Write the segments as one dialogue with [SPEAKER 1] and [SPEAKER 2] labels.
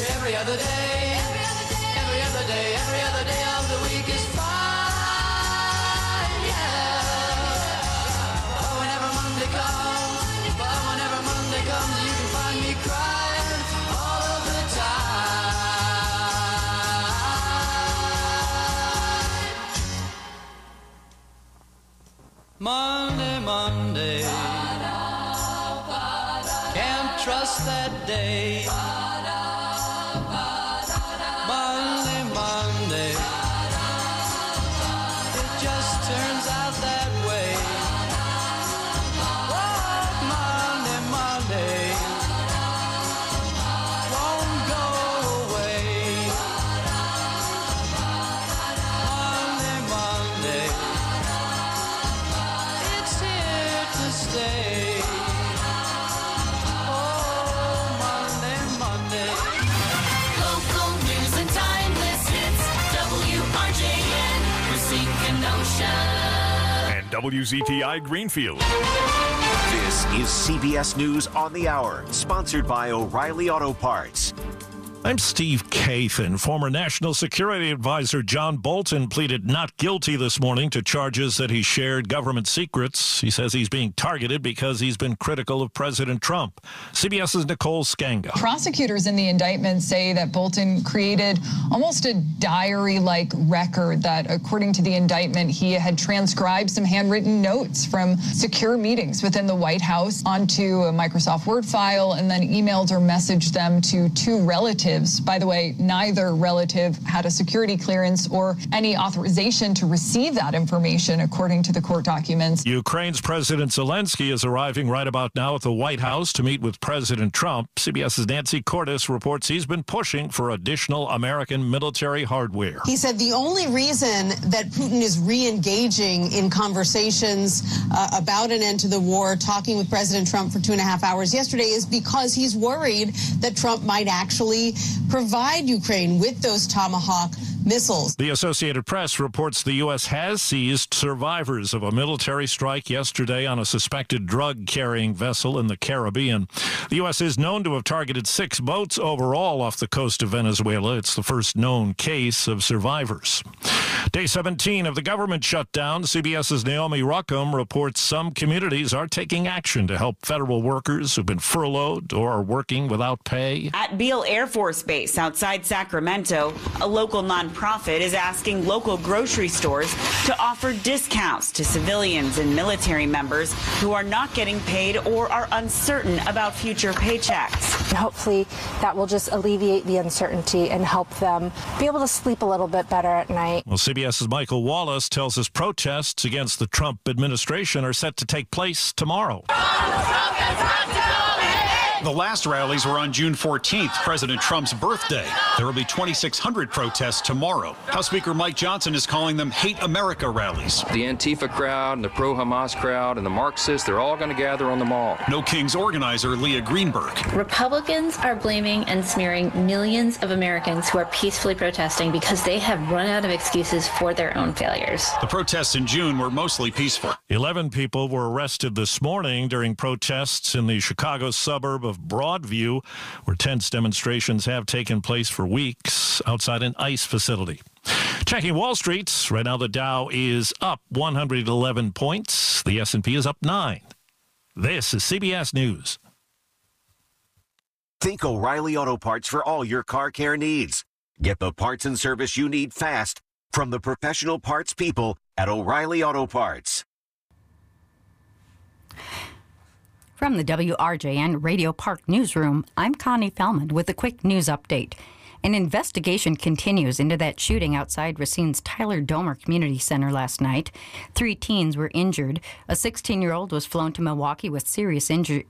[SPEAKER 1] every other day, every other day, every other day of the week is fine, yeah. But whenever Monday comes, you can find me crying all of the time. Monday, Monday, can't trust that day. Monday, Monday, it just turns out that way. Oh, Monday, Monday, won't go away. Monday, Monday, it's here to stay.
[SPEAKER 2] And WZTI Greenfield.
[SPEAKER 3] This is CBS News on the Hour, sponsored by O'Reilly Auto Parts.
[SPEAKER 4] I'm Steve Kathan. Former National Security Advisor John Bolton pleaded not guilty this morning to charges that he shared government secrets. He says he's being targeted because he's been critical of President Trump. CBS's Nicole Skanga.
[SPEAKER 5] Prosecutors in the indictment say that Bolton created almost a diary-like record that, according to the indictment, he had transcribed some handwritten notes from secure meetings within the White House onto a Microsoft Word file and then emailed or messaged them to two relatives. By the way, neither relative had a security clearance or any authorization to receive that information, according to the court documents.
[SPEAKER 4] Ukraine's President Zelensky is arriving right about now at the White House to meet with President Trump. CBS's Nancy Cordes reports he's been pushing for additional American military hardware.
[SPEAKER 6] He said the only reason that Putin is re-engaging in conversations about an end to the war, talking with President Trump for 2.5 hours yesterday, is because he's worried that Trump might actually provide Ukraine with those Tomahawk missiles.
[SPEAKER 4] The Associated Press reports the U.S. has seized survivors of a military strike yesterday on a suspected drug-carrying vessel in the Caribbean. The U.S. is known to have targeted 6 boats overall off the coast of Venezuela. It's the first known case of survivors. Day 17 of the government shutdown. CBS's Naomi Ruckham reports some communities are taking action to help federal workers who've been furloughed or are working without pay.
[SPEAKER 7] At Beale Air Force Base outside Sacramento, a local nonprofit is asking local grocery stores to offer discounts to civilians and military members who are not getting paid or are uncertain about future paychecks.
[SPEAKER 8] Hopefully that will just alleviate the uncertainty and help them be able to sleep a little bit better at night.
[SPEAKER 4] Well, CBS's Michael Wallace tells us protests against the Trump administration are set to take place tomorrow.
[SPEAKER 9] The last rallies were on June 14th, President Trump's birthday. There will be 2,600 protests tomorrow. House Speaker Mike Johnson is calling them Hate America rallies.
[SPEAKER 10] The Antifa crowd and the pro-Hamas crowd and the Marxists, they're all going to gather on the mall.
[SPEAKER 9] No Kings organizer Leah Greenberg.
[SPEAKER 11] Republicans are blaming and smearing millions of Americans who are peacefully protesting because they have run out of excuses for their own failures.
[SPEAKER 9] The protests in June were mostly peaceful.
[SPEAKER 4] 11 people were arrested this morning during protests in the Chicago suburb of Broadview, where tense demonstrations have taken place for weeks outside an ICE facility. Checking Wall Street, right now the Dow is up 111 points. The S&P is up 9. This is CBS News.
[SPEAKER 3] Think O'Reilly Auto Parts for all your car care needs. Get the parts and service you need fast from the professional parts people at O'Reilly Auto Parts.
[SPEAKER 12] From the WRJN Radio Park Newsroom, I'm Connie Fellman with a quick news update. An investigation continues into that shooting outside Racine's Tyler Domer Community Center last night. 3 teens were injured. A 16-year-old was flown to Milwaukee with serious injury.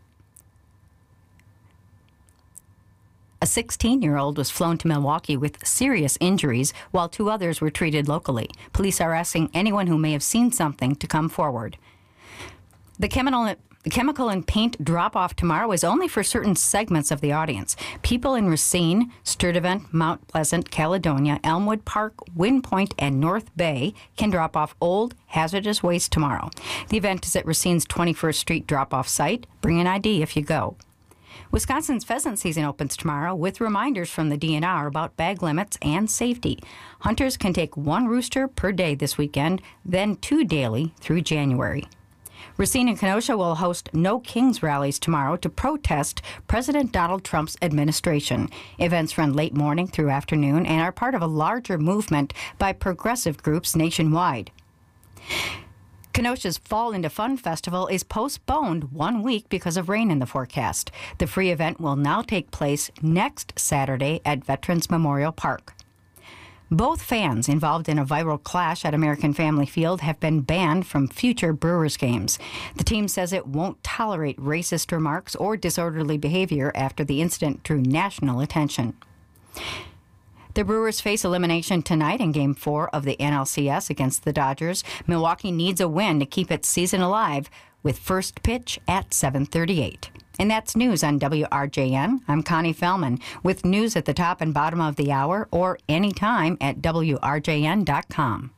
[SPEAKER 12] A 16-year-old was flown to Milwaukee with serious injuries, while 2 others were treated locally. Police are asking anyone who may have seen something to come forward. The chemical and paint drop-off tomorrow is only for certain segments of the audience. People in Racine, Sturtevant, Mount Pleasant, Caledonia, Elmwood Park, Wind Point, and North Bay can drop off old, hazardous waste tomorrow. The event is at Racine's 21st Street drop-off site. Bring an ID if you go. Wisconsin's pheasant season opens tomorrow with reminders from the DNR about bag limits and safety. Hunters can take 1 rooster per day this weekend, then 2 daily through January. Racine and Kenosha will host No Kings rallies tomorrow to protest President Donald Trump's administration. Events run late morning through afternoon and are part of a larger movement by progressive groups nationwide. Kenosha's Fall into Fun Festival is postponed 1 week because of rain in the forecast. The free event will now take place next Saturday at Veterans Memorial Park. Both fans involved in a viral clash at American Family Field have been banned from future Brewers games. The team says it won't tolerate racist remarks or disorderly behavior after the incident drew national attention. The Brewers face elimination tonight in Game 4 of the NLCS against the Dodgers. Milwaukee needs a win to keep its season alive with first pitch at 7:38. And that's news on WRJN. I'm Connie Fellman with news at the top and bottom of the hour or anytime at WRJN.com.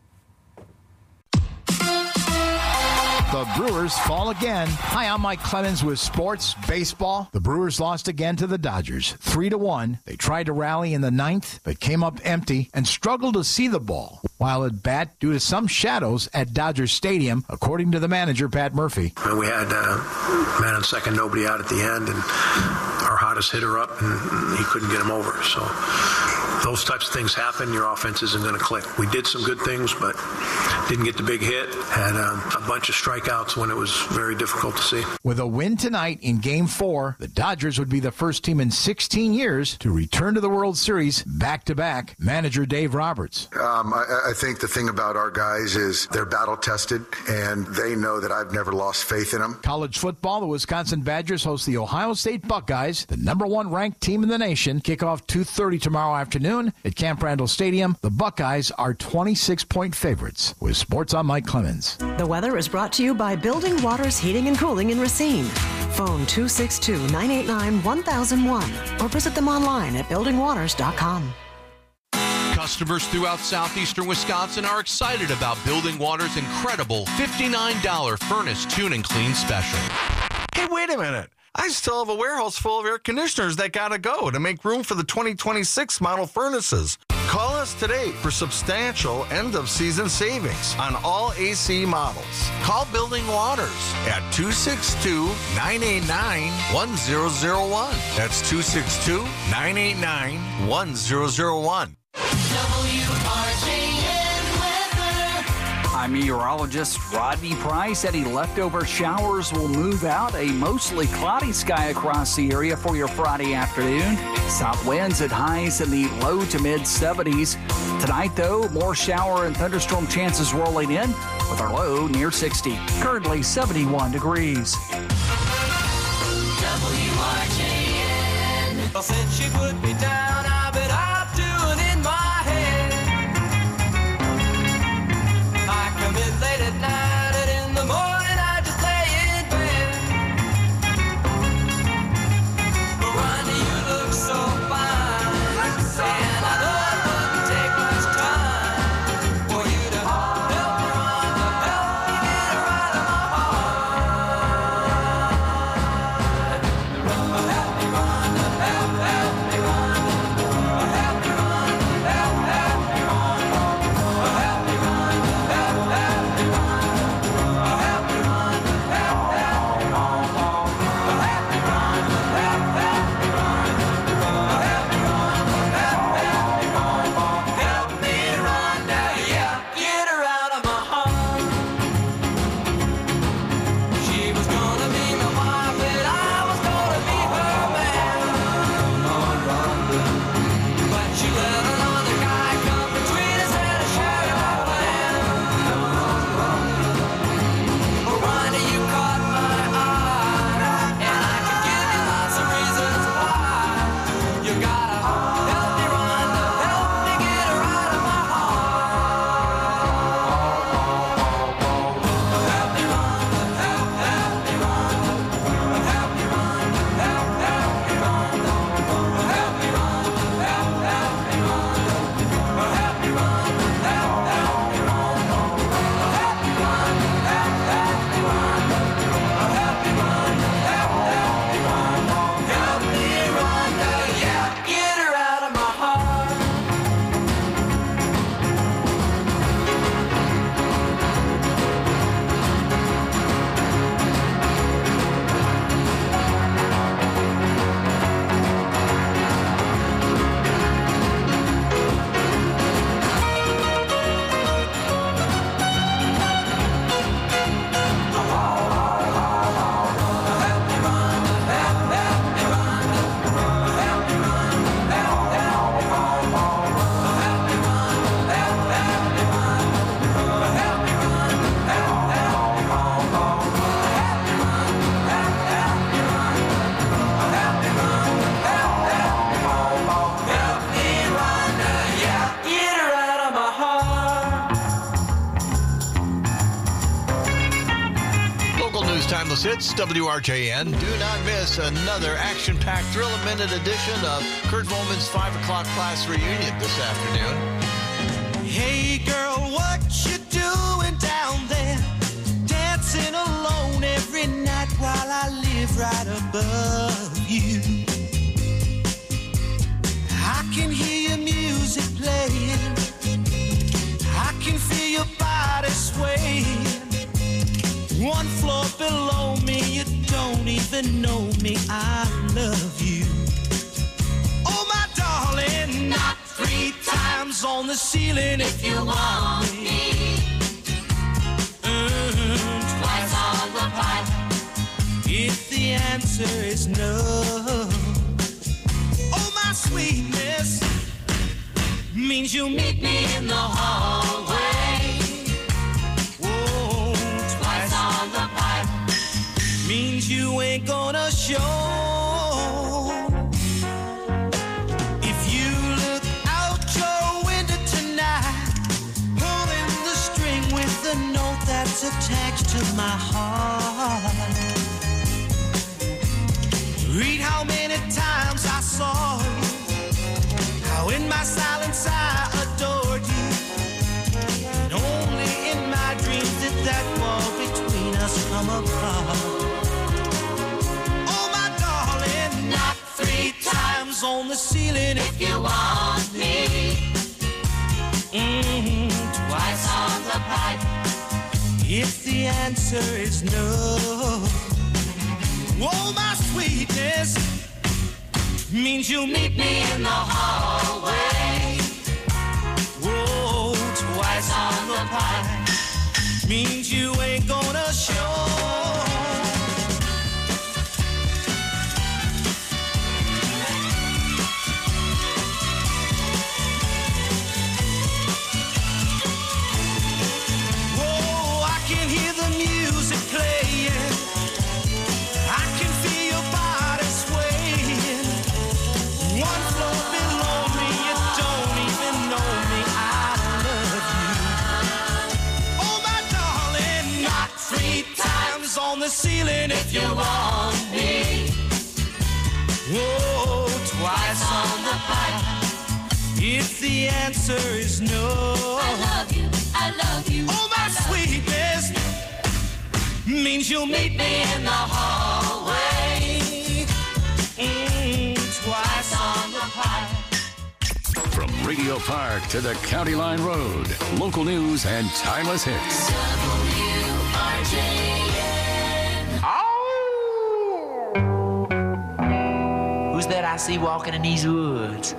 [SPEAKER 13] The Brewers fall again. Hi, I'm Mike Clemens with Sports Baseball. The Brewers lost again to the Dodgers, 3-1. They tried to rally in the 9th, but came up empty and struggled to see the ball while at bat due to some shadows at Dodger Stadium, according to the manager, Pat Murphy.
[SPEAKER 14] And we had man on second, nobody out at the end, and our hottest hitter up, and he couldn't get him over. So those types of things happen. Your offense isn't going to click. We did some good things, but didn't get the big hit. Had a bunch of strikeouts when it was very difficult to see.
[SPEAKER 13] With a win tonight in Game 4, the Dodgers would be the first team in 16 years to return to the World Series back-to-back. Manager Dave Roberts.
[SPEAKER 15] I think the thing about our guys is they're battle-tested, and they know that I've never lost faith in them.
[SPEAKER 13] College football, the Wisconsin Badgers host the Ohio State Buckeyes, the number 1 ranked team in the nation. Kickoff 2:30 tomorrow afternoon at Camp Randall Stadium. The Buckeyes are 26-point favorites. With Sports, I'm Mike Clemens.
[SPEAKER 16] The weather is brought to you by Building Waters Heating and Cooling in Racine. Phone 262-989-1001 or visit them online at buildingwaters.com.
[SPEAKER 17] Customers throughout southeastern Wisconsin are excited about Building Water's incredible $59 furnace tune and clean special.
[SPEAKER 18] Hey, wait a minute. I still have a warehouse full of air conditioners that gotta go to make room for the 2026 model furnaces. Call us today for substantial end-of-season savings on all AC models. Call Building Waters at 262-989-1001. That's 262-989-1001.
[SPEAKER 19] I'm meteorologist Rodney Price. Any leftover showers will move out. A mostly cloudy sky across the area for your Friday afternoon. South winds at highs in the low to mid 70s. Tonight, though, more shower and thunderstorm chances rolling in with our low near 60. Currently 71 degrees.
[SPEAKER 1] WRJN. Well, since she put me down, I've been up doing in my head. I come in late at night and in the morning I just lay in bed. But Ronnie, you look so fine, and I know it wouldn't take much time for you to help me, Rhonda, help me get her out of my heart. Help me, Rhonda, help me, Rhonda.
[SPEAKER 20] Timeless Hits, WRJN. Do not miss another action-packed, thrill-a-minute edition of Kurt Volman's 5 o'clock class reunion this afternoon.
[SPEAKER 1] Hey girl, what you doing down there? Dancing alone every night while I live right above you. I can hear your music playing. I can feel your body swaying. One floor below me, you don't even know me. I love you. Oh my darling, knock 3 times on the ceiling if you want me. Twice on the pipe if the answer is no. Oh my sweetness means you'll meet me in the hallway. Oh, twice on the pipe means you ain't gonna show. If you look out your window tonight, pulling the string with the note that's attached to my heart. Read how many times I saw you, how in my silence I adored you, and only in my dreams did that wall between us come apart. Oh my darling, knock 3 times on the ceiling if you want me. Twice on the pipe if the answer is no. Oh my sweetness means you'll meet me in the hallway. Whoa, twice on the pipe means you ain't gonna show. Whoa, I can hear the music playing. I can feel your body swaying. One floor below me, you don't even know me. I love you. Oh my darling, knock 3 times on the ceiling if you want me. Whoa, twice on the pipe if the answer is no. I love you, I love you. Oh my sweetness means you'll meet me in the hallway. Twice on the pipe.
[SPEAKER 21] From Radio Park to the County Line Road, local news and timeless hits.
[SPEAKER 22] Who's that I see walking in these woods?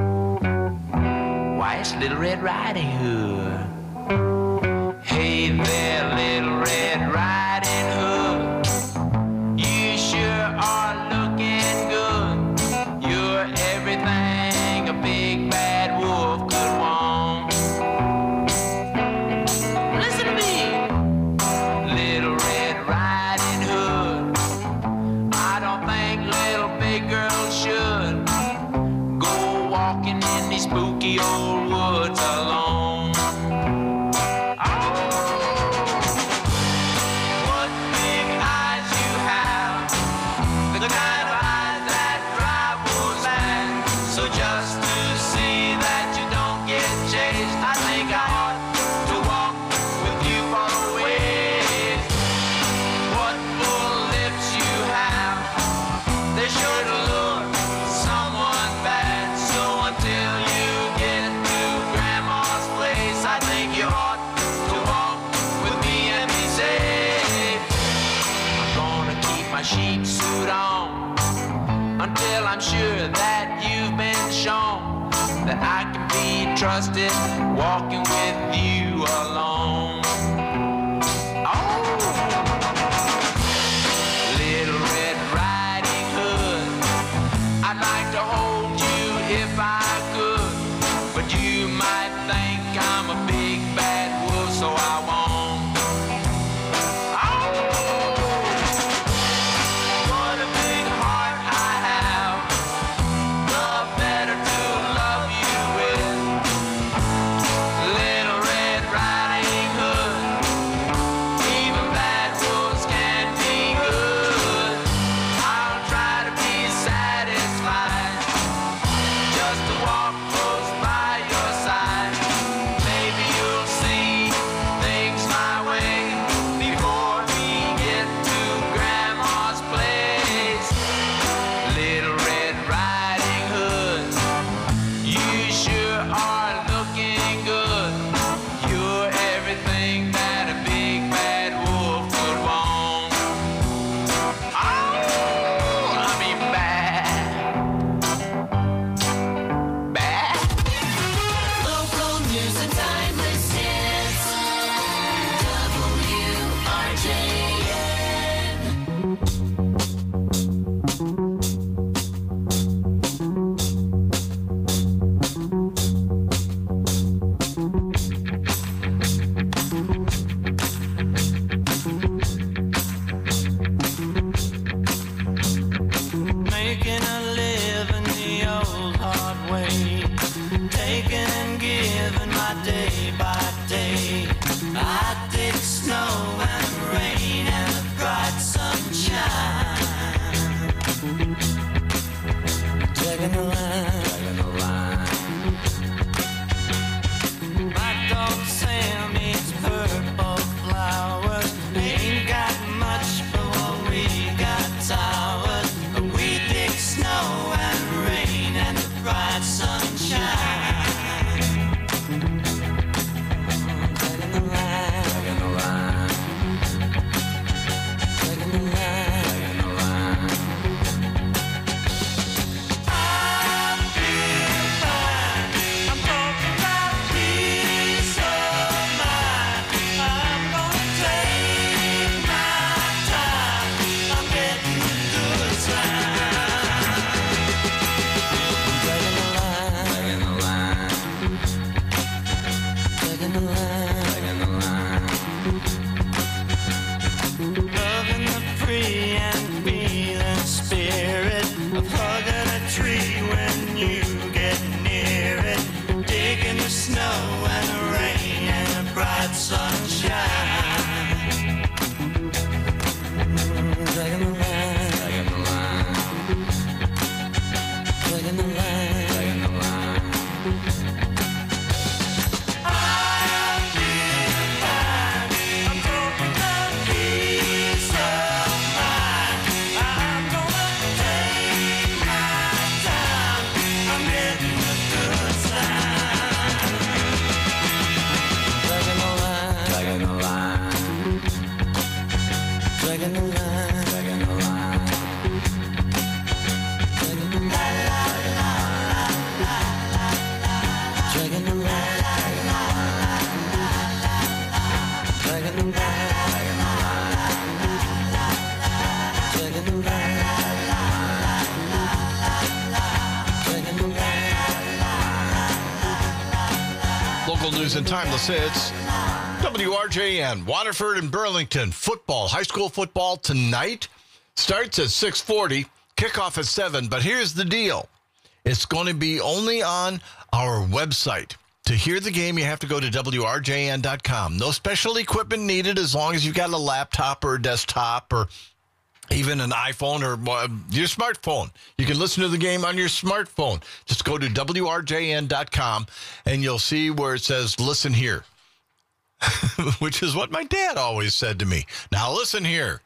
[SPEAKER 22] Why, it's Little Red Riding Hood. Hey there, Little Red Riding Hood. You sure are looking good. You're everything a big bad wolf could want. Listen to me, Little Red Riding Hood. I don't think little big girls should go walking in these spooky old woods alone. Until I'm sure that you've been shown that I can be trusted walking with you alone. Oh, Little Red Riding Hood, I'd like to hold you if I could, but you might think I'm a big bad wolf, so I won't. Good.
[SPEAKER 1] dragging the line, dragging the line. My dog Sam eats purple flowers. Ain't got much, but what we got towers. We dig snow and rain and the bright sunshine. Dragging the line, dragging the line. Dragging the line, dragging the line. I'm feeling fine. I'm talking about peace of mind. I'm gonna take my time. I'm getting the good side. Dragging the line, dragging the line. Dragging the line, dragging the line. Loving the free and feeling spirit of hugging a tree when you get near it. Digging the snow and the rain and the bright sunshine. Dragging the line, dragging the line. Dragging the line, dragging the line. I'm feeling fine. I'm talking about peace of mind. I'm gonna take my time. I'm getting the good side. Dragging the line, dragging the line. Dragging the line, dragging the line. Dragging the line, dragging the line. Dragging the line, dragging the line. Dragging the line, dragging the line.
[SPEAKER 20] Local news and timeless hits. WRJN, Waterford and Burlington football, high school football tonight starts at 6:40, kickoff at 7. But here's the deal. It's going to be only on our website. To hear the game, you have to go to WRJN.com. No special equipment needed as long as you've got a laptop or a desktop or even an iPhone or your smartphone. You can listen to the game on your smartphone. Just go to WRJN.com and you'll see where it says, listen here, which is what my dad always said to me. Now listen here.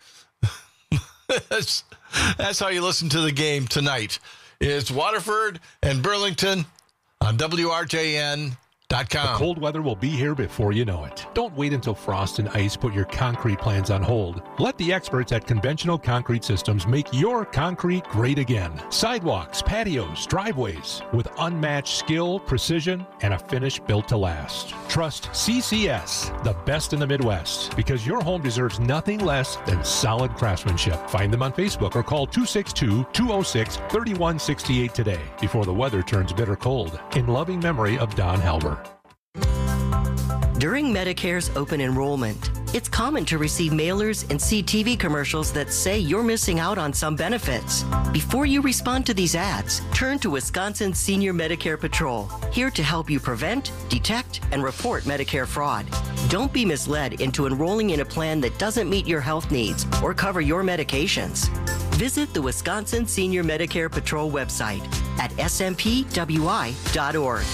[SPEAKER 20] That's how you listen to the game tonight. It's Waterford and Burlington on WRJN.com.
[SPEAKER 2] The cold weather will be here before you know it. Don't wait until frost and ice put your concrete plans on hold. Let the experts at Conventional Concrete Systems make your concrete great again. Sidewalks, patios, driveways with unmatched skill, precision, and a finish built to last. Trust CCS, the best in the Midwest, because your home deserves nothing less than solid craftsmanship. Find them on Facebook or call 262-206-3168 today before the weather turns bitter cold. In loving memory of Don Halber.
[SPEAKER 5] During Medicare's open enrollment, it's common to receive mailers and see TV commercials that say you're missing out on some benefits. Before you respond to these ads, turn to Wisconsin Senior Medicare Patrol, here to help you prevent, detect, and report Medicare fraud. Don't be misled into enrolling in a plan that doesn't meet your health needs or cover your medications. Visit the Wisconsin Senior Medicare Patrol website at smpwi.org.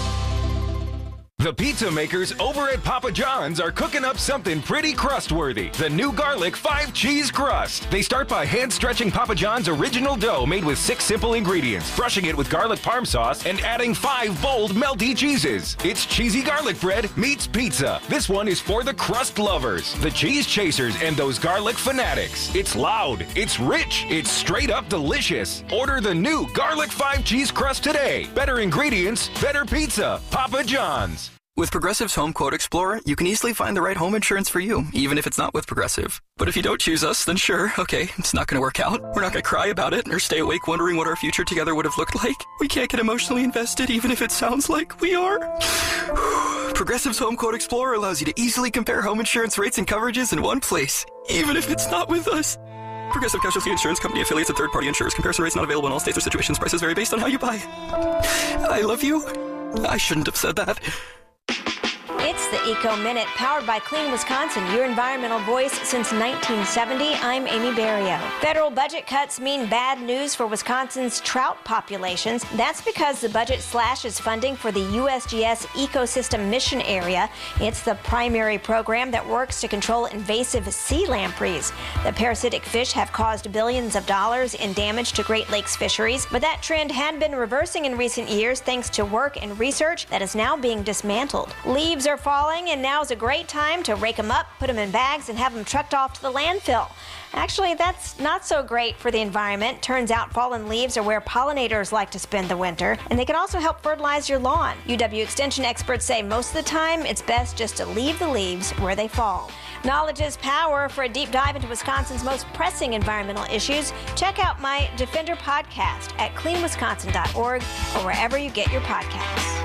[SPEAKER 23] The pizza makers over at Papa John's are cooking up something pretty crust-worthy. The new garlic 5-cheese crust. They start by hand-stretching Papa John's original dough made with 6 simple ingredients, brushing it with garlic parm sauce, and adding 5 bold, melty cheeses. It's cheesy garlic bread meets pizza. This one is for the crust lovers, the cheese chasers, and those garlic fanatics. It's loud, it's rich, it's straight-up delicious. Order the new garlic 5-cheese crust today. Better ingredients, better pizza. Papa John's.
[SPEAKER 24] With Progressive's Home Quote Explorer, you can easily find the right home insurance for you, even if it's not with Progressive. But if you don't choose us, then sure, okay, it's not going to work out. We're not going to cry about it or stay awake wondering what our future together would have looked like. We can't get emotionally invested, even if it sounds like we are. Progressive's Home Quote Explorer allows you to easily compare home insurance rates and coverages in one place, even if it's not with us. Progressive Casualty Insurance Company affiliates and third-party insurers. Comparison rates not available in all states or situations. Prices vary based on how you buy. I love you. I shouldn't have said that.
[SPEAKER 6] It's the Eco Minute, powered by Clean Wisconsin, your environmental voice since 1970. I'm Amy Barrio. Federal budget cuts mean bad news for Wisconsin's trout populations. That's because the budget slashes funding for the USGS Ecosystem Mission Area. It's the primary program that works to control invasive sea lampreys. The parasitic fish have caused billions of dollars in damage to Great Lakes fisheries, but that trend had been reversing in recent years thanks to work and research that is now being dismantled. Leaves are falling, and now's a great time to rake them up, put them in bags, and have them trucked off to the landfill. Actually, that's not so great for the environment. Turns out fallen leaves are where pollinators like to spend the winter, and they can also help fertilize your lawn. UW Extension experts say most of the time it's best just to leave the leaves where they fall. Knowledge is power. For a deep dive into Wisconsin's most pressing environmental issues, check out my Defender podcast at cleanwisconsin.org or wherever you get your podcasts.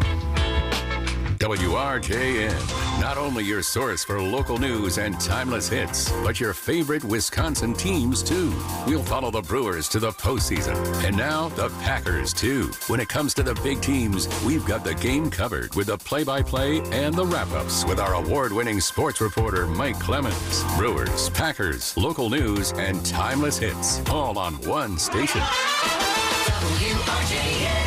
[SPEAKER 21] WRJN, not only your source for local news and timeless hits, but your favorite Wisconsin teams, too. We'll follow the Brewers to the postseason, and now the Packers, too. When it comes to the big teams, we've got the game covered with the play-by-play and the wrap-ups with our award-winning sports reporter, Mike Clemens. Brewers, Packers, local news, and timeless hits, all on one station.
[SPEAKER 1] WRJN.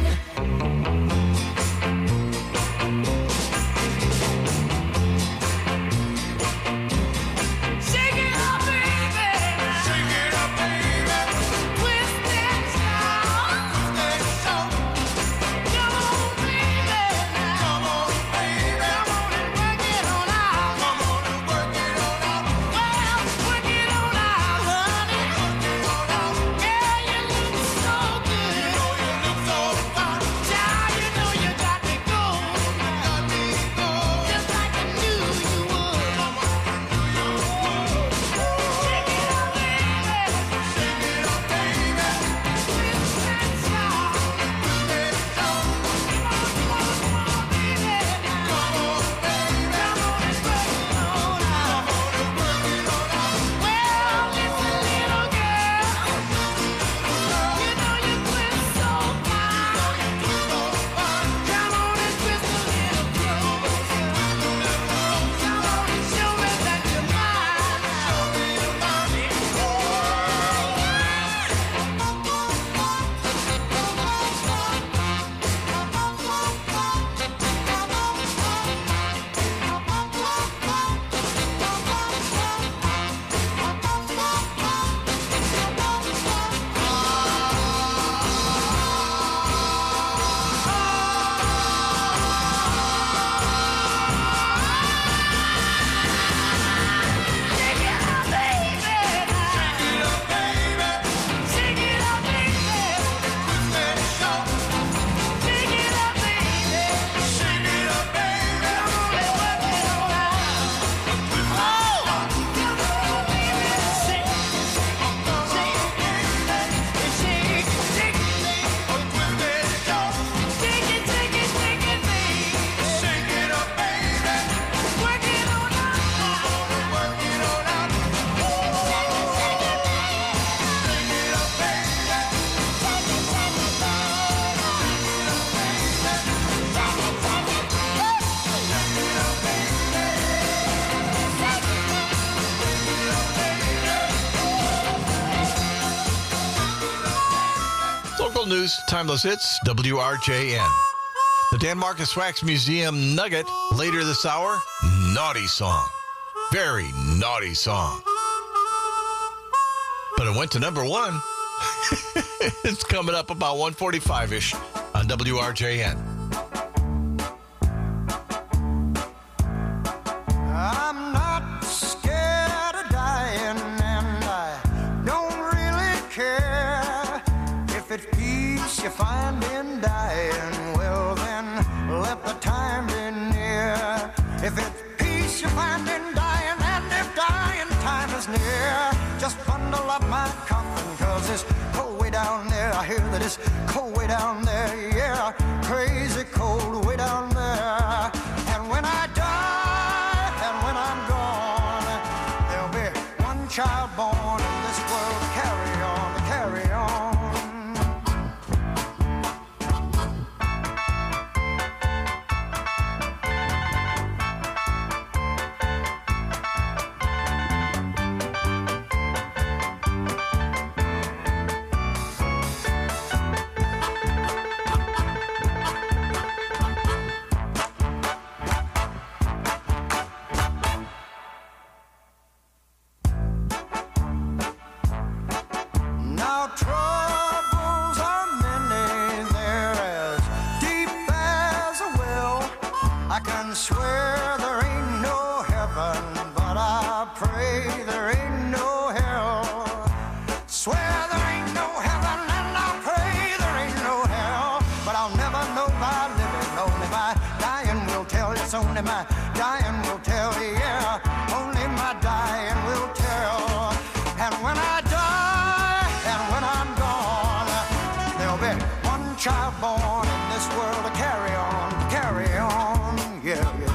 [SPEAKER 20] News, timeless hits, WRJN. The Dan Marcus Wax Museum Nugget later this hour, naughty song. Very naughty song. But it went to number one. It's coming up about 1:45-ish on WRJN.
[SPEAKER 7] I'm not scared of dying, and I don't really care if it's peace you find in dying. Well, then let the time be near. If it's peace you find in dying, and if dying time is near, just bundle up my coffin, 'cause it's cold way down there. I hear that it's cold way down there, yeah, crazy cold way down there. And when I die, and when I'm gone, there'll be one child born in this world. Carry on, carry on. by living, only my dying will tell. It's only my dying will tell, yeah. Only my dying will tell. And when I die, and when I'm gone, there'll be one child born in this world to carry on, yeah, yeah.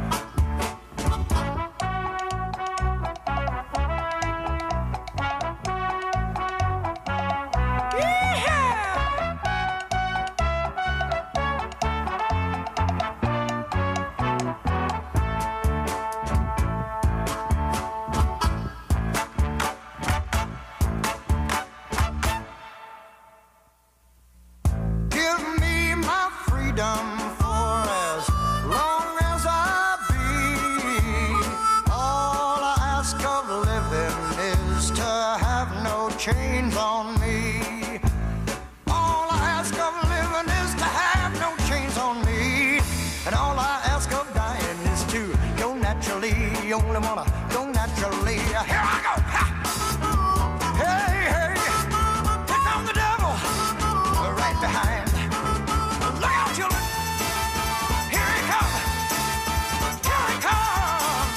[SPEAKER 7] Give me my freedom for as long as I be. All I ask of living is to have no chains on me. All I ask of living is to have no chains on me. And all I ask of dying is to go naturally. You only wanna go naturally. Here I go! Ha! Hey, hey! Here comes the devil! Right behind. Look out, children! Here he comes! Here he comes!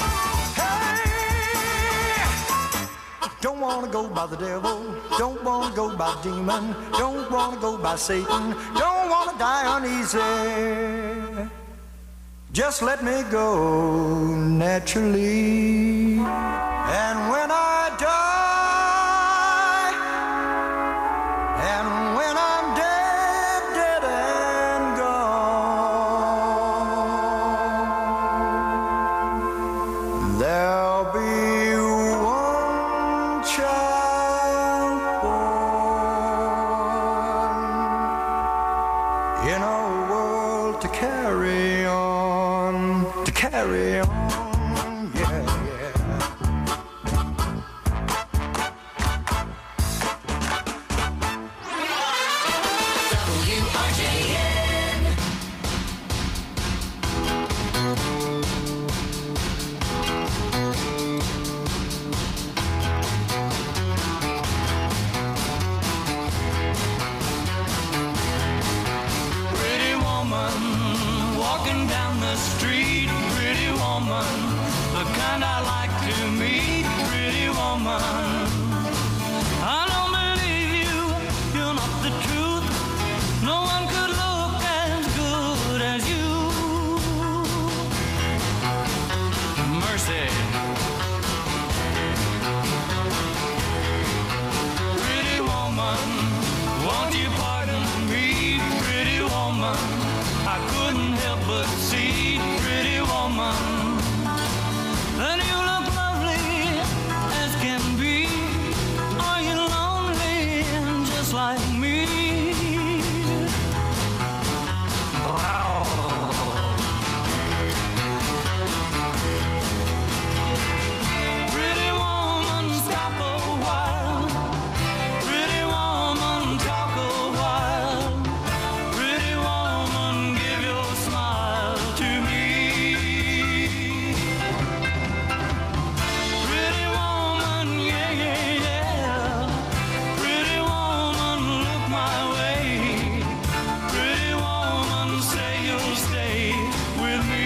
[SPEAKER 7] Hey! Don't wanna go by the devil. Don't wanna go by demon. Don't wanna go by Satan. Don't wanna die uneasy. Just let me go naturally. And when I die, and when I'm dead, dead and gone, there'll be one child born in a world to carry on, yeah, yeah.
[SPEAKER 1] WRJN.
[SPEAKER 22] Pretty woman walking down the street. Pretty woman, the kind I like to meet. Pretty woman, I don't believe you. You're not the truth. No one could look as good as you. Mercy. Pretty woman, won't you pardon me? Pretty woman, I couldn't help but see. Pretty woman, and you look lovely as can be. Are you lonely just like me? Pretty woman, stop a while. Pretty woman, talk a while. Pretty woman, give your smile to me. Pretty woman, yeah, yeah, yeah. Pretty woman, look my way. Pretty woman, say you'll stay with me.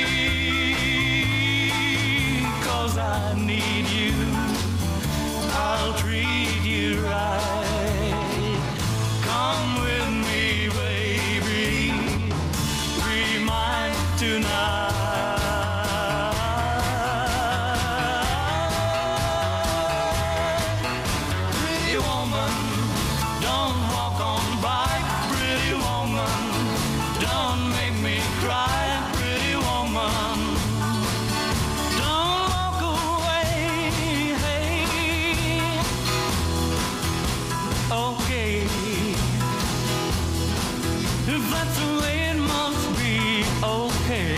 [SPEAKER 22] 'Cause I need you. I'll treat you right. Come with me, baby. Be mine tonight. Pretty woman, don't walk on by. Pretty woman, don't make me cry. Pretty woman, don't walk away. Hey. Okay, if that's the way it must be, okay.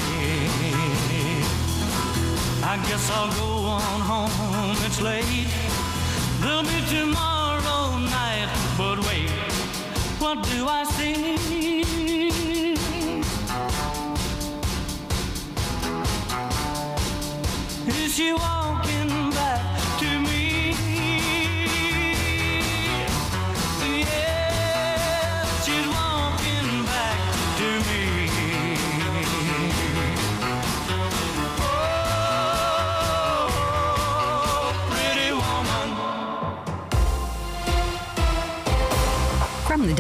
[SPEAKER 22] I guess I'll go on home, it's late. There'll be tomorrow night, but wait, what do I see? Is she walking back to me? Yeah, she's walking back to me.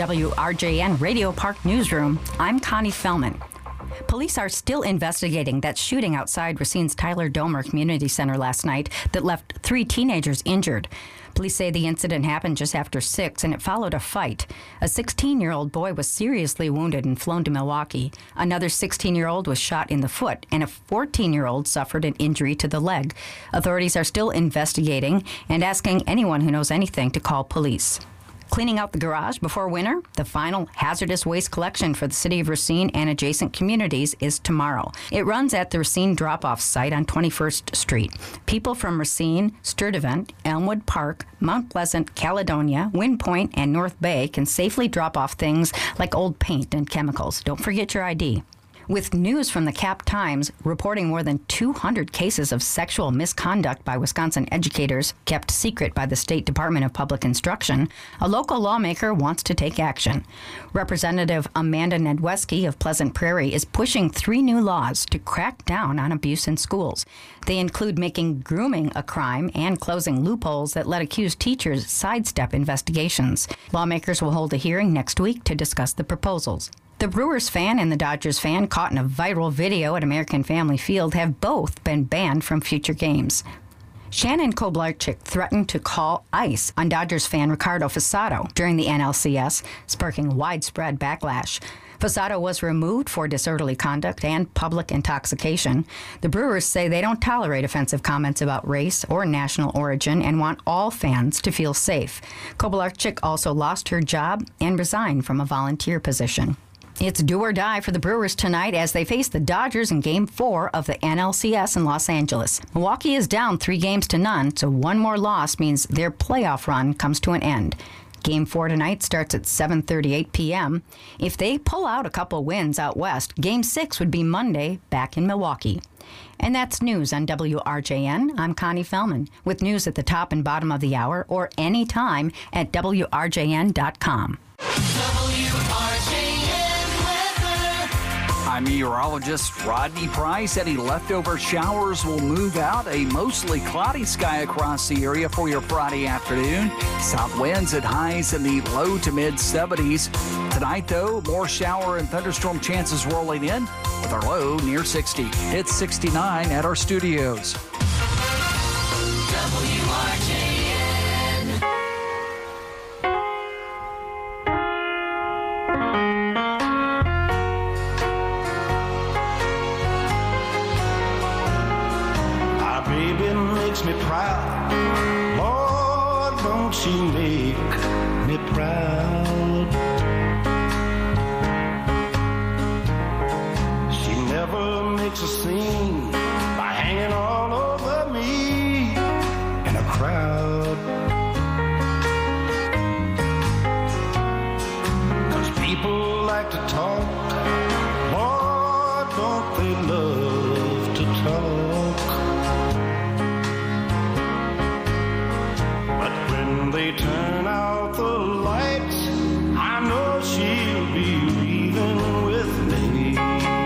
[SPEAKER 12] WRJN Radio Park Newsroom, I'm Connie Fellman. Police are still investigating that shooting outside Racine's Tyler Domer Community Center last night that left 3 teenagers injured. Police say the incident happened just after 6, and it followed a fight. A 16-year-old boy was seriously wounded and flown to Milwaukee. Another 16-year-old was shot in the foot, and a 14-year-old suffered an injury to the leg. Authorities are still investigating and asking anyone who knows anything to call police. Cleaning out the garage before winter, the final hazardous waste collection for the city of Racine and adjacent communities is tomorrow. It runs at the Racine drop-off site on 21st Street. People from Racine, Sturtevant, Elmwood Park, Mount Pleasant, Caledonia, Wind Point, and North Bay can safely drop off things like old paint and chemicals. Don't forget your ID. With news from the Cap Times reporting more than 200 cases of sexual misconduct by Wisconsin educators kept secret by the State Department of Public Instruction, a local lawmaker wants to take action. Representative Amanda Nedweski of Pleasant Prairie is pushing 3 new laws to crack down on abuse in schools. They include making grooming a crime and closing loopholes that let accused teachers sidestep investigations. Lawmakers will hold a hearing next week to discuss the proposals. The Brewers fan and the Dodgers fan caught in a viral video at American Family Field have both been banned from future games. Shannon Koblarczyk threatened to call ICE on Dodgers fan Ricardo Fasato during the NLCS, sparking widespread backlash. Fasato was removed for disorderly conduct and public intoxication. The Brewers say they don't tolerate offensive comments about race or national origin and want all fans to feel safe. Koblarczyk also lost her job and resigned from a volunteer position. It's do or die for the Brewers tonight as they face the Dodgers in Game 4 of the NLCS in Los Angeles. Milwaukee is down 3-0, so one more loss means their playoff run comes to an end. Game 4 tonight starts at 7:38 p.m. If they pull out a couple wins out west, Game 6 would be Monday back in Milwaukee. And that's news on WRJN. I'm Connie Fellman with news at the top and bottom of the hour or anytime at WRJN.com.
[SPEAKER 19] I'm meteorologist Rodney Price. Any leftover showers will move out. A mostly cloudy sky across the area for your Friday afternoon. South winds at highs in the low to mid 70s. Tonight, though, more shower and thunderstorm chances rolling in with our low near 60. It's 69 at our studios.
[SPEAKER 1] WRJN.
[SPEAKER 7] Me proud, Lord, don't you make me proud. She never makes a scene by hanging all over me in a crowd. 'Cause people like to talk, Lord, don't they love to talk. They turn out the lights, I know she'll be leaving with me.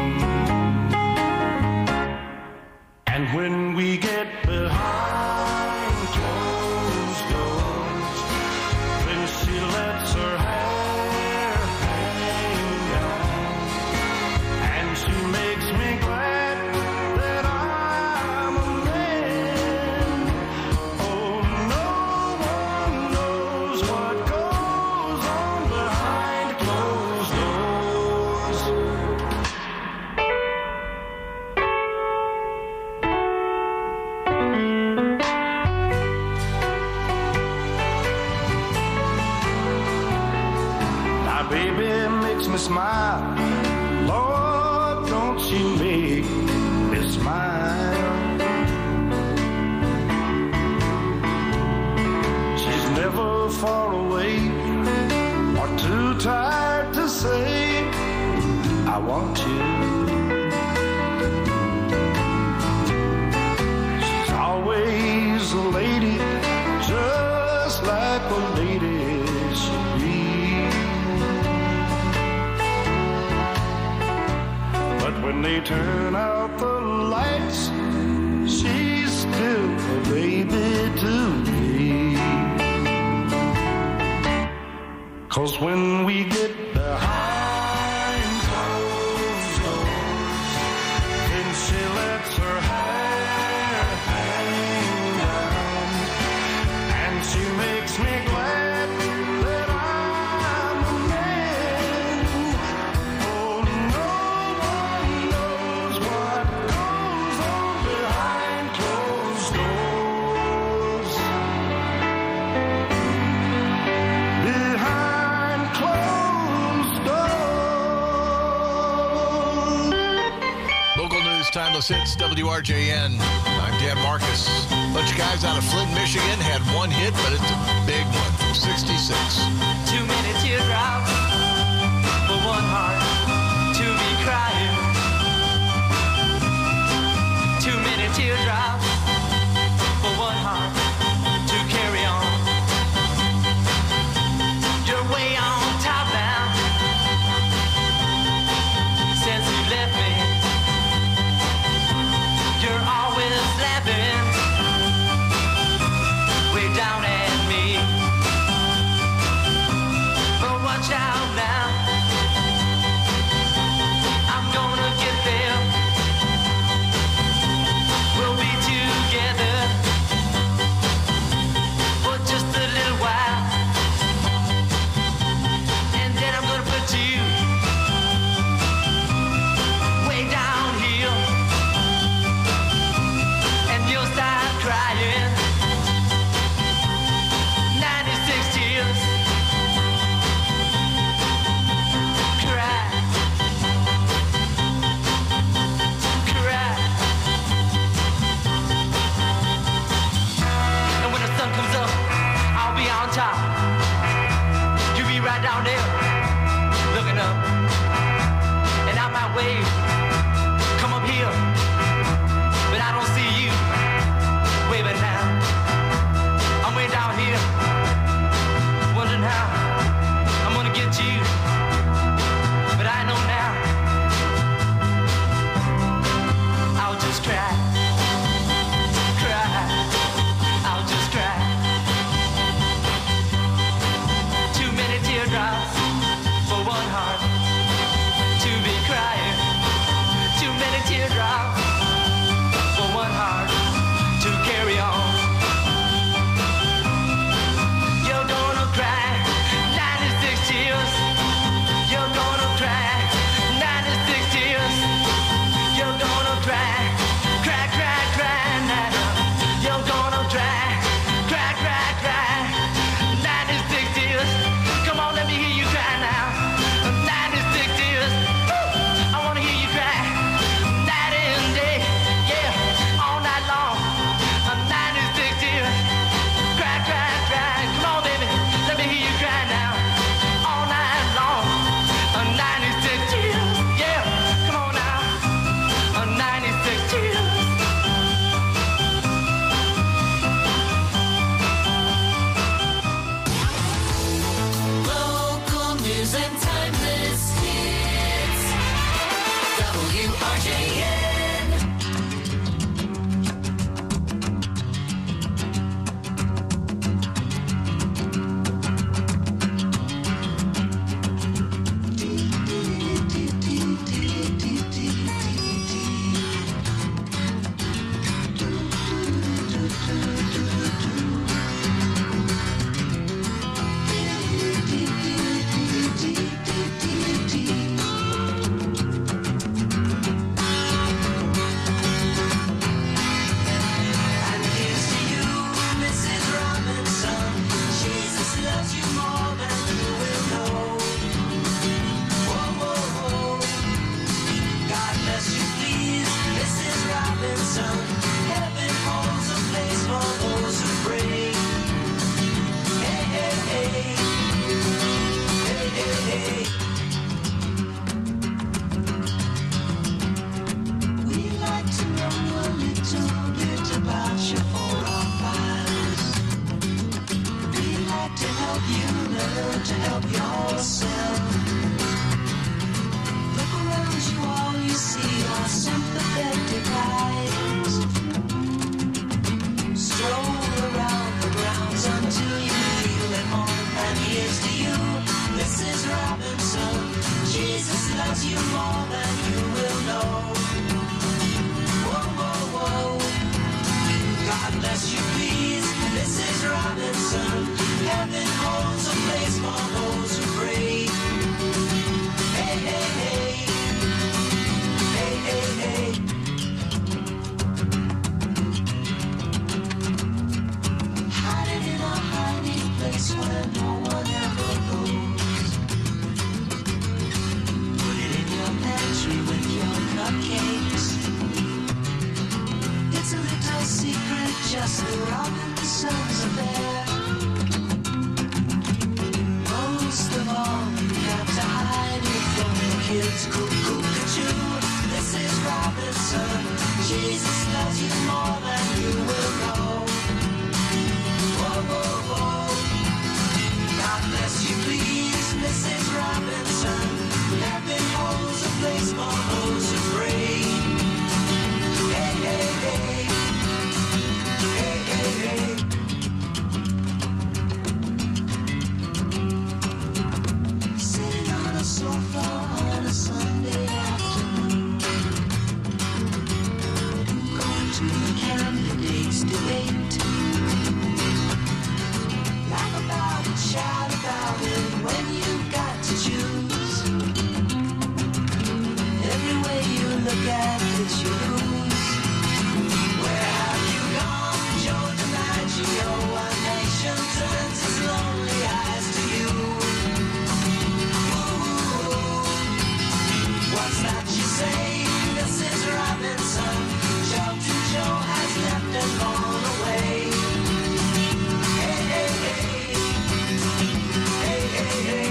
[SPEAKER 7] And when we get behind closed doors, then she lets her hair hang down, and she makes me glad that I'm a man. Oh, no one knows what goes on behind closed doors. My baby makes me smile. Lord, don't she make me smile. She's never far away or too tired to say, I want you. She's always a lady, just like a lady should be. But when they turn out the lights, she's still a baby to me.
[SPEAKER 8] 'Cause when we get behind closed doors, then she lets her hair hang down, and she makes me glad that I'm a man. Oh, no one knows what goes on behind closed doors. Behind closed doors.
[SPEAKER 20] Local news, timeless hits, WRJN. I'm Dan Marcus. Bunch of guys out of Flint, Michigan had one hit, but it's a big one from 66.
[SPEAKER 1] Too many teardrops for one heart to be crying. Too many teardrops for one heart to carry on. You're way on top now since you left me. You're always laughing way down at me. But watch out now, I'm gonna get there. We'll be together for just a little while, and then I'm gonna put you way down here, and you'll start crying. 96 tears. Cry. Cry. And when the sun comes up, I'll be on top. You'll be right down there, looking up. And I might wave, come up here, but I don't see you waving now. I'm way down here, wondering how I'm gonna get you, but I know now I'll just cry, cry, I'll just cry. Too many teardrops for one heart to be crying. Too many teardrops for one heart to carry on. You're gonna cry 96 tears. You're gonna cry 96 tears. You're gonna cry, cry, cry, cry now. You're gonna cry, cry, cry, cry 96 tears. Come on, let me hear you cry now. 96 tears. Woo! I wanna hear you cry night and day, yeah, all night long. 96 tears. Cry, cry, cry. Come on, baby, let me hear you cry now. All night long. 96 tears. Yeah, come on now. 96 tears. Local news and timeless hits. WRJN. you more than you will know. Whoa, whoa, whoa. God bless you, please, Mrs. Robinson. Heaven holds a place for those who pray. Hey, hey, hey. Hey, hey, hey. Hiding in a hiding place where no one ever goes. Put it in your pantry with your cupcakes. It's a little secret, just the Robinsons are there. Most of all, you have to hide it from the kids. Cuckoo-cuckoo, this is Robinson. Jesus loves you more than you will know. Whoa, whoa, whoa. God bless you, please, Mrs. Robinson. Heaven holds a place for those who pray. Hey, hey, hey. Hey, hey, hey. Sitting on a sofa on a Sunday afternoon, going to the candidates' debate. Laugh about it, shout about it when you've got to choose. Every way you look at it, you lose. Where have you gone, Joe DiMaggio? A nation turns its lonely eyes to you. Ooh, what's that you say, Mrs. Robinson? Joe to Joe has left and gone away. Hey, hey, hey. Hey, hey, hey.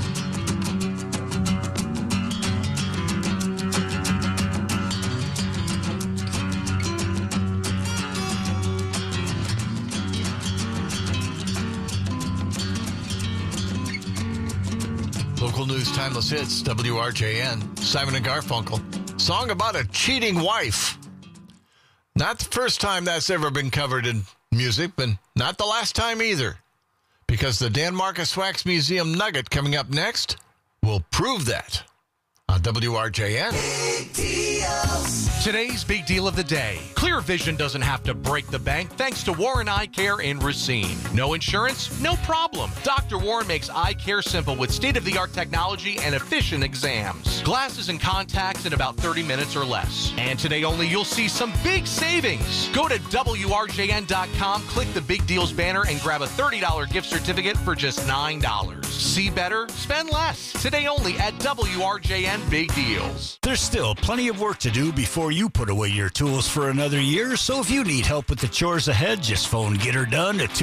[SPEAKER 20] Local news, timeless hits, WRJN. Simon and Garfunkel. Song about a cheating wife. Not the first time that's ever been covered in music, but not the last time either. Because the Dan Marcus Wax Museum Nugget coming up next will prove that on WRJN.
[SPEAKER 4] Today's big deal of the day. Clear Vision doesn't have to break the bank thanks to Warren Eye Care in Racine. No insurance? No problem. Dr. Warren makes eye care simple with state-of-the-art technology and efficient exams. Glasses and contacts in about 30 minutes or less. And today only you'll see some big savings. Go to WRJN.com, click the Big Deals banner, and grab a $30 gift certificate for just $9. See better, spend less. Today only at WRJN Big Deals.
[SPEAKER 9] There's still plenty of work to do before you put away your tools for another year, so if you need help with the chores ahead, just phone Get Her Done at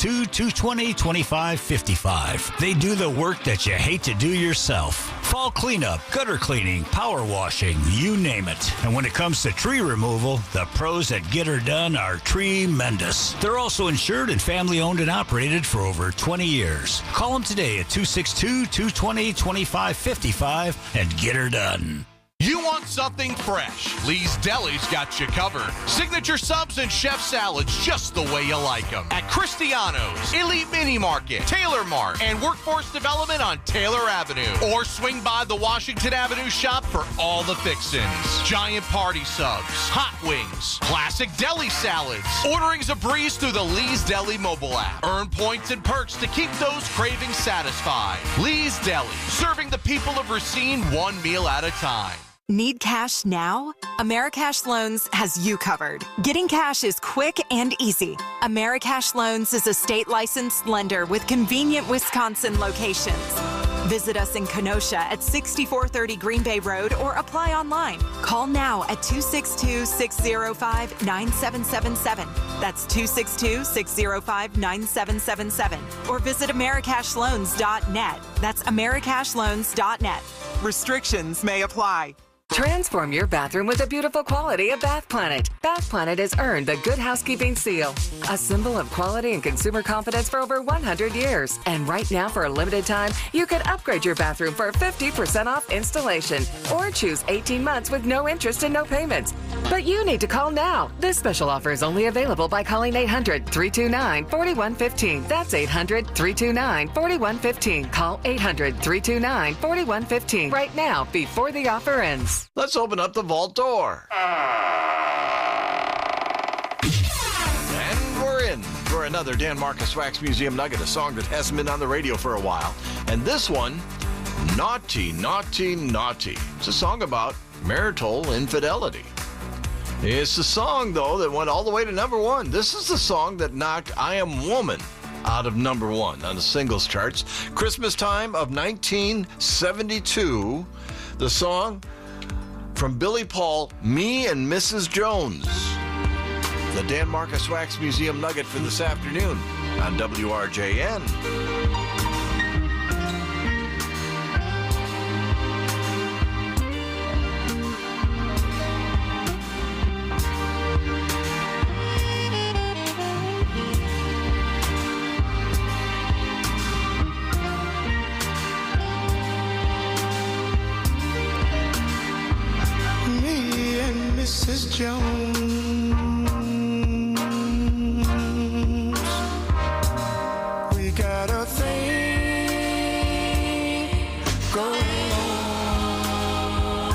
[SPEAKER 9] 262-220-2555. They do the work that you hate to do yourself. Fall cleanup, gutter cleaning, power washing, you name it. And when it comes to tree removal, the pros at Get Her Done are tremendous. They're also insured and family owned and operated for over 20 years. Call them today at 262-220-2555 and Get Her Done.
[SPEAKER 4] You want something fresh? Lee's Deli's got you covered. Signature subs and chef salads just the way you like them. At Cristiano's, Elite Mini Market, Taylor Mart, and Workforce Development on Taylor Avenue. Or swing by the Washington Avenue shop for all the fixins. Giant party subs, hot wings, classic deli salads. Ordering's a breeze through the Lee's Deli mobile app. Earn points and perks to keep those cravings satisfied. Lee's Deli, serving the people of Racine one meal at a time.
[SPEAKER 10] Need cash now? Americash Loans has you covered. Getting cash is quick and easy. Americash Loans is a state-licensed lender with convenient Wisconsin locations. Visit us in Kenosha at 6430 Green Bay Road or apply online. Call now at 262-605-9777. That's 262-605-9777. Or visit AmericashLoans.net. That's AmericashLoans.net. Restrictions may apply.
[SPEAKER 3] Transform your bathroom with the beautiful quality of Bath Planet. Bath Planet has earned the Good Housekeeping seal, a symbol of quality and consumer confidence for over 100 years. And right now, for a limited time, you can upgrade your bathroom for 50% off installation or choose 18 months with no interest and no payments. But you need to call now. This special offer is only available by calling 800-329-4115. That's 800-329-4115. Call 800-329-4115 right now before the offer ends.
[SPEAKER 20] Let's open up the vault door. And we're in for another Dan Marcus Wax Museum Nugget, a song that hasn't been on the radio for a while. And this one, Naughty, Naughty, Naughty. It's a song about marital infidelity. It's the song, though, that went all the way to number one. This is the song that knocked I Am Woman out of number one on the singles charts. Christmas time of 1972. The song from Billy Paul, Me and Mrs. Jones. The Dan Marcus Wax Museum Nugget for this afternoon on WRJN.
[SPEAKER 8] Mrs. Jones, we got a thing going on.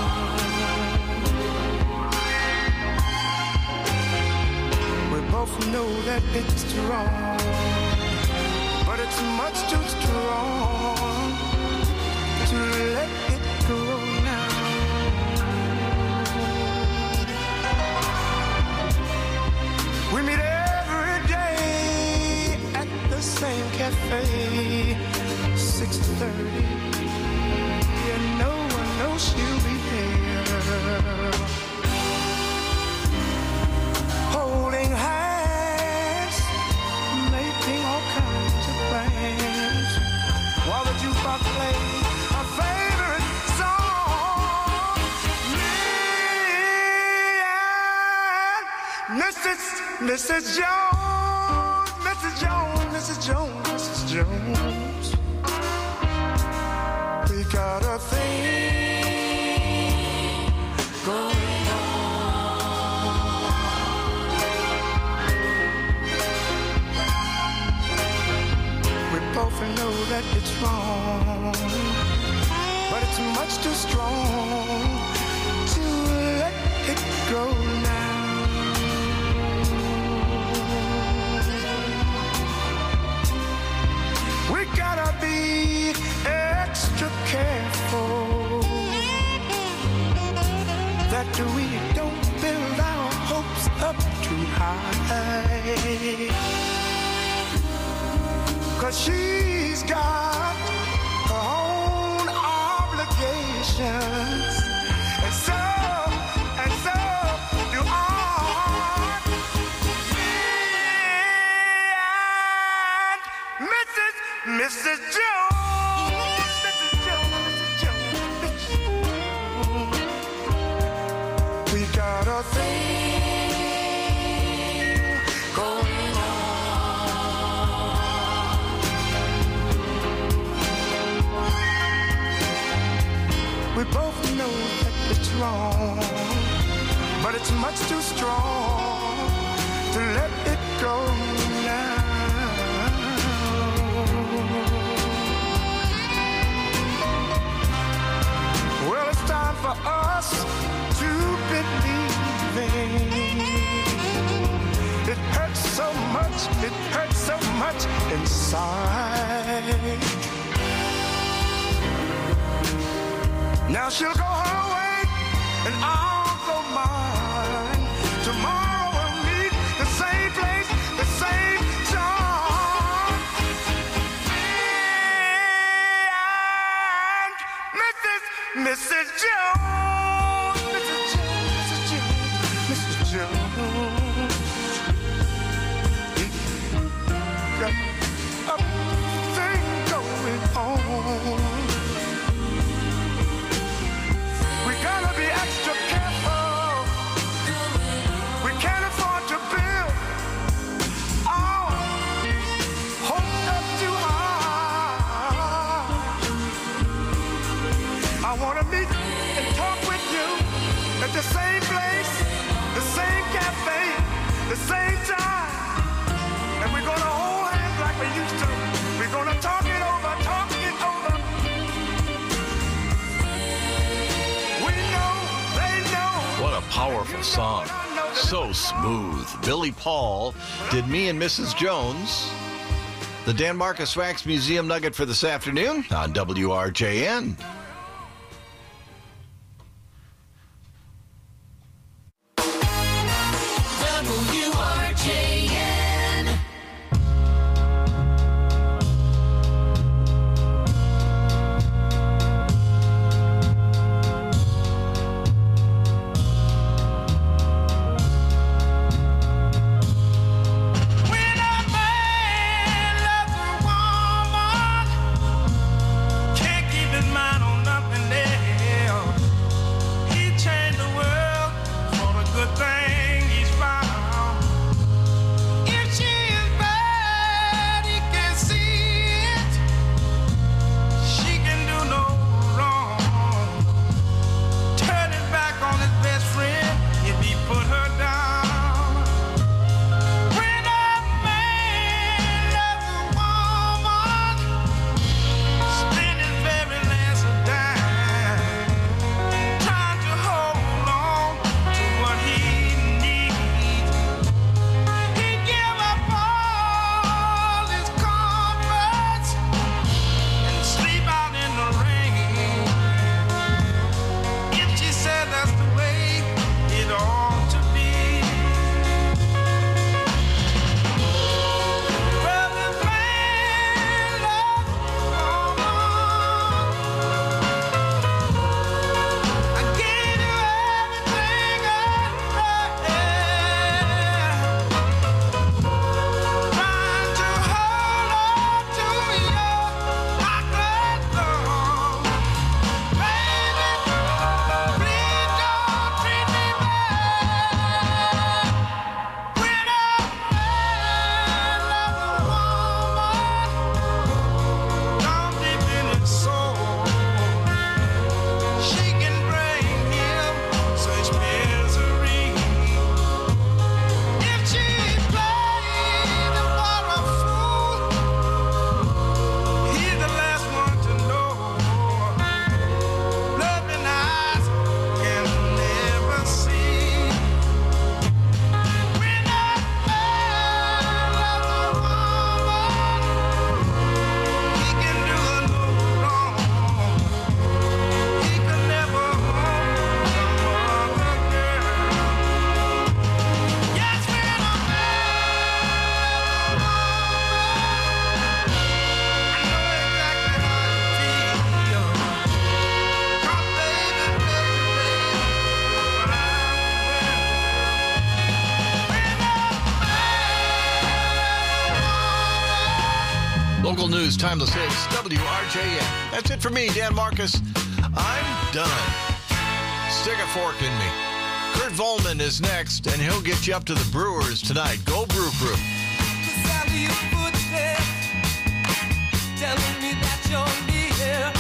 [SPEAKER 8] We both know that it's wrong, but it's much too strong to let it go now. We meet every day at the same cafe, 6:30, and no one knows she'll be there. Holding hands, making all kinds of plans, while the jukebox plays our favorite song. Me and Mrs. Jones, Mrs. Jones, Mrs. Jones, Mrs. Jones. We got a thing going on. We both know that it's wrong, but it's much too strong to let it go now. We gotta be extra careful that we don't build our hopes up too high, 'cause she's got her own obligations, and so do I. Mrs. Jones, Mrs. Jones, Mrs. Jones, we got a thing going on. We both know that it's wrong, but it's much too strong to let it go now. Well, it's time for us to believe it hurts so much inside. Now she'll go her way and I'll go mine. Tomorrow we'll meet the same place, the same time. And Mrs. Jones, Mrs. Jones, Mrs. Jones, we got a thing going on. We gotta be the same place, the same cafe, the same time. And we're gonna hold hands like we used to. We're gonna talk it over, talk it over. We know, they know.
[SPEAKER 20] What a powerful song. So smooth. Billy Paul did Me and Mrs. Jones. The Dan Marcus Wax Museum Nugget for this afternoon on WRJN.
[SPEAKER 1] WRJN.
[SPEAKER 8] When a man loves a woman, can't keep his mind on nothing else. He changed the world for the good thing he's found. If she is bad, he can see it. She can do no wrong. Turn his back on his best friend if he put her down. When a man loves a woman, spend his very last dime trying to hold on to what he needs. He give up all his comforts and sleep out in the rain. If she said that's the way it ought to be. Well, this man loves a woman. I gave you everything I had. Trying to hold on to your chocolate love. Baby, please don't treat me bad. When a man loves a woman, down deep in his soul, she can bring him such misery. If she plays him for a fool, he's the last one to know. Loving eyes can never see. When a man loves a woman, he can do her no wrong. He could never harm some other girl. Yes, when a man
[SPEAKER 20] Local news, timeless hits, WRJN. That's it for me, Dan Marcus. I'm done. Stick a fork in me. Kurt Volman is next, and he'll get you up to the Brewers tonight. Go Brew Crew.
[SPEAKER 1] Sound of your footsteps telling me that you're near.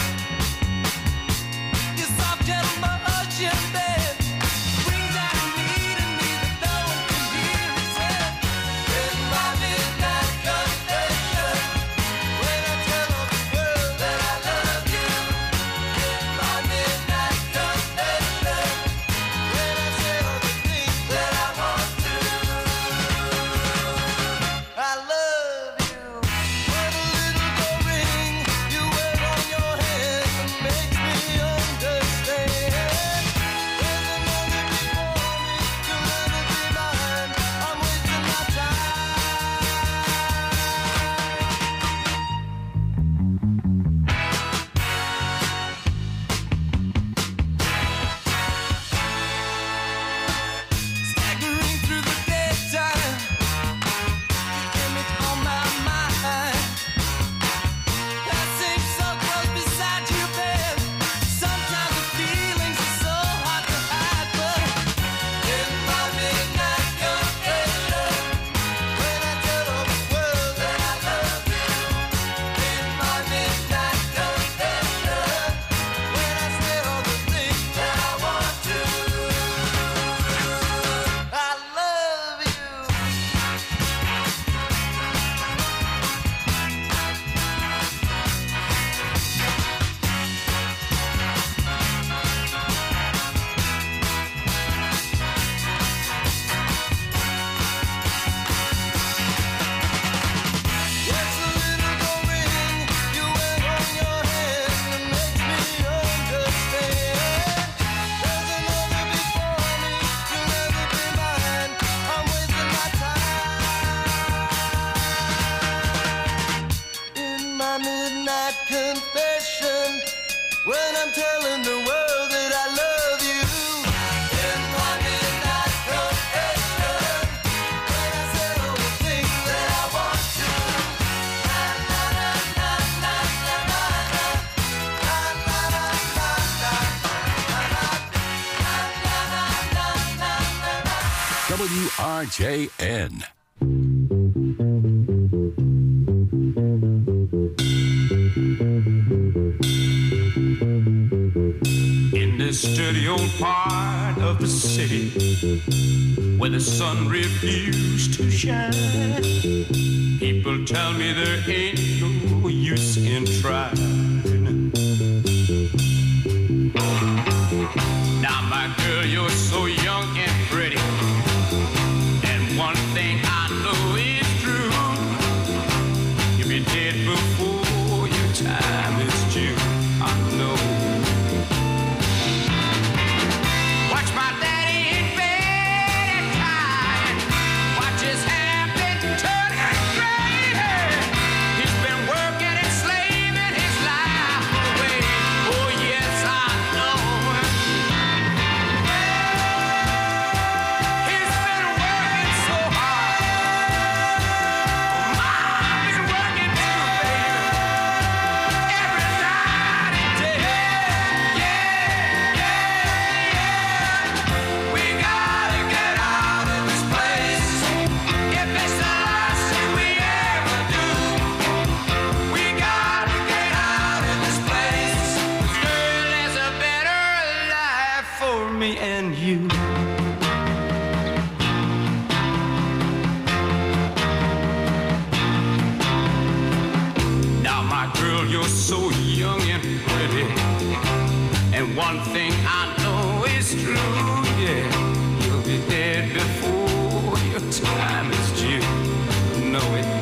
[SPEAKER 1] Your soft, gentle motion there brings out a need in me that no one can hear. It said, "In my midnight confession, when I tell all the world that I love you." In my midnight confession, when I say all the things that I want to. I love you. When a little gold ring you wear
[SPEAKER 21] WRJN.
[SPEAKER 11] In this dirty old part of the city where the sun refused to shine, people tell me there ain't no use in trying. Now, my girl, you're so young and pretty, and one thing I know is true: you'll be dead before your time is due. I know. Watch my daddy in bed and crying. Watch his hair been turning gray. He's been working and slaving his life away. Oh yes, I know. He's been working so hard. I've been working too, baby. Every night and day. We gotta get out of this place. If it's the last thing we ever do, we gotta get out of this place. Girl, there's a better life for me and you. Now, my girl, you're so young and pretty, and one thing I know is true, yeah, you'll be dead before your time is due. Know it.